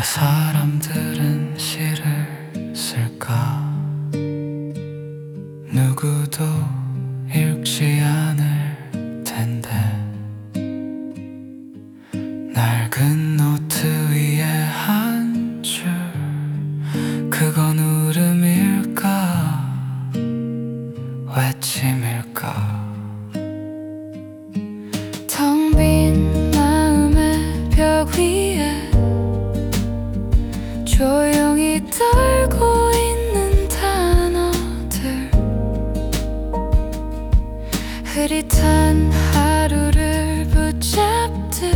사람들은 시를 쓸까? 누구도 읽지 않을 텐데 낡은 노트 위에 한 줄, 그건 울음일까 외침일까? 텅 빈 마음의 벽 위에 조용히 떨고 있는 단어들, 흐릿한 하루를 붙잡듯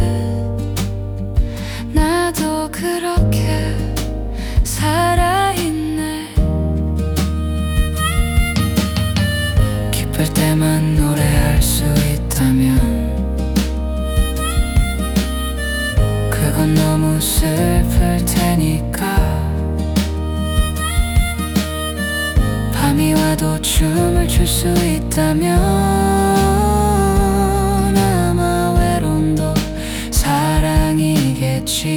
나도 그렇게 살아있네. 기쁠 때만 노래할 수 있다면 그건 너무 슬플 테니까, 밤이 와도 춤을 출 수 있다면 아마 외로움도 사랑이겠지.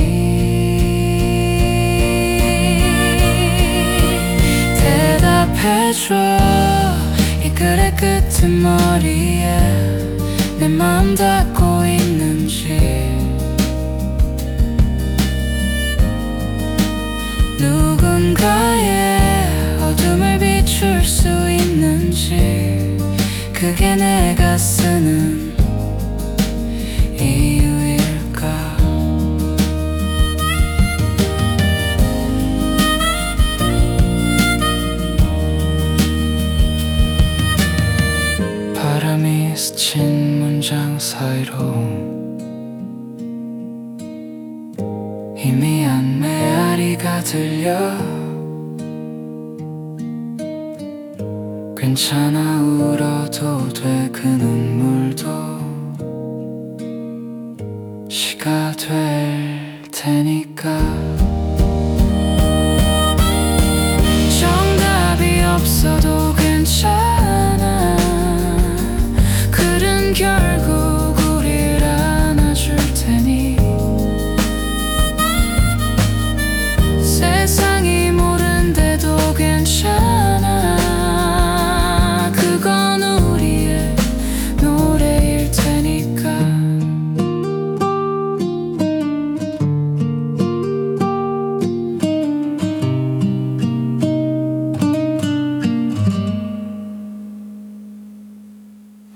대답해줘, 이 글의 끄트머리에 내 마음 닿고 있는지, 누군가의 어둠을 비출 수 있는지, 그게 내가 쓰는 이유일까? 바람이 스친 문장 사이로 희미한 메아리가 들려. 괜찮아, 울어도 돼. 그 눈물도 시가 될 테니까.